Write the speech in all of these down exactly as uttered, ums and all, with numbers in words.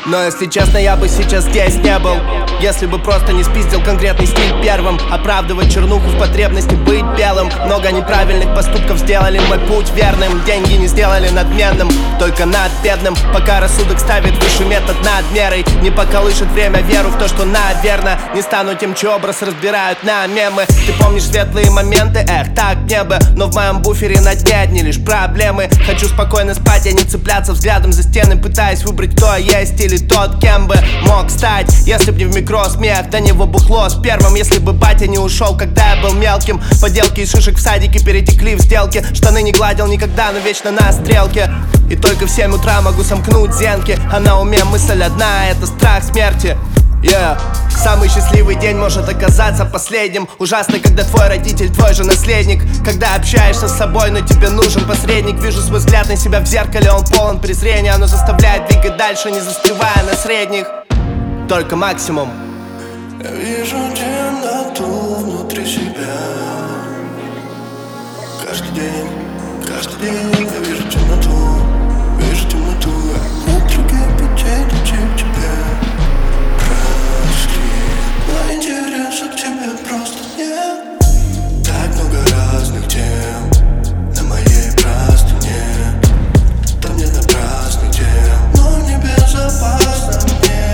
Но если честно, я бы сейчас здесь не был, если бы просто не спиздил конкретный стиль первым. Оправдывать чернуху в потребности быть белым. Много неправильных поступков сделали мой путь верным. Деньги не сделали надменным, только над бедным. Пока рассудок ставит выше метод над мерой, не поколышет время веру в то, что наверно не стану тем, чей образ разбирают на мемы. Ты помнишь светлые моменты? Эх, так не бы. Но в моем буфере на дне одни лишь проблемы. Хочу спокойно спать, а не цепляться взглядом за стены, пытаясь выбрать, кто я есть или тот, кем бы мог стать. Если б не в микро смех, до него бухло с первым. Если бы батя не ушел, когда я был мелким. Поделки из шишек в садике перетекли в сделки. Штаны не гладил никогда, но вечно на стрелке. И только в семь утра могу сомкнуть зенки. А на уме мысль одна, это страх смерти. Yeah. Самый счастливый день может оказаться последним. Ужасно, когда твой родитель твой же наследник. Когда общаешься с собой, но тебе нужен посредник. Вижу свой взгляд на себя в зеркале, он полон презрения. Оно заставляет двигать дальше, не застревая на средних. Только максимум. Я вижу темноту внутри себя. Каждый день, каждый день я вижу темноту. Вижу темноту. Нет других путей, чем тебя. Но интереса к тебе просто нет. Так много разных тем на моей простыне. Там нет напрасных тем, но не безопасно мне.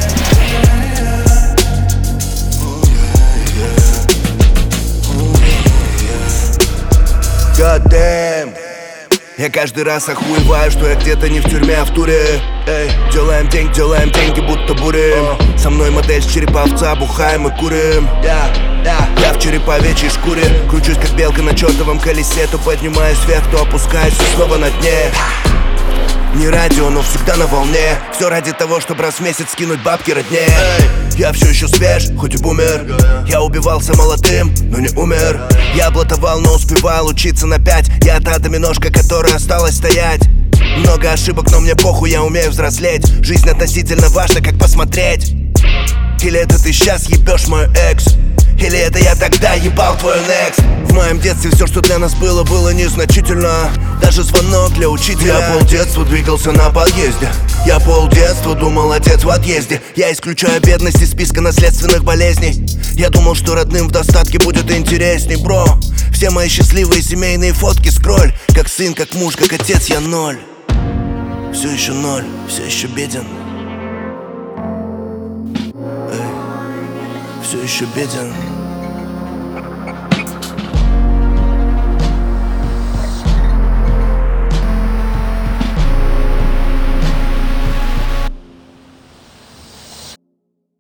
God damn. Я каждый раз охуеваю, что я где-то не в тюрьме, а в туре. Эй, делаем деньги, делаем деньги, будто бурим. uh. Со мной модель с череповца, бухаем и курим. yeah, yeah. Я в череповечьей шкуре, кручусь как белка на чертовом колесе. То поднимаюсь вверх, то опускаюсь и снова на дне. Не радио, но всегда на волне. Все ради того, чтобы раз в месяц скинуть бабки родне. Я все еще свеж, хоть и бумер. Я убивался молодым, но не умер. Я блатовал, но успевал учиться на пять. Я та доминошка, которая осталась стоять. Много ошибок, но мне похуй, я умею взрослеть. Жизнь относительно важна, как посмотреть. Или это ты сейчас ебешь мою экс, или это я тогда ебал твой next. В моем детстве все, что для нас было, было незначительно. Даже звонок для учителя. Я полдетства двигался на подъезде. Я полдетства думал, отец в отъезде. Я исключаю бедность из списка наследственных болезней. Я думал, что родным в достатке будет интересней, бро. Все мои счастливые семейные фотки скроль. Как сын, как муж, как отец, я ноль. Все еще ноль, все еще беден. Эй, все еще беден.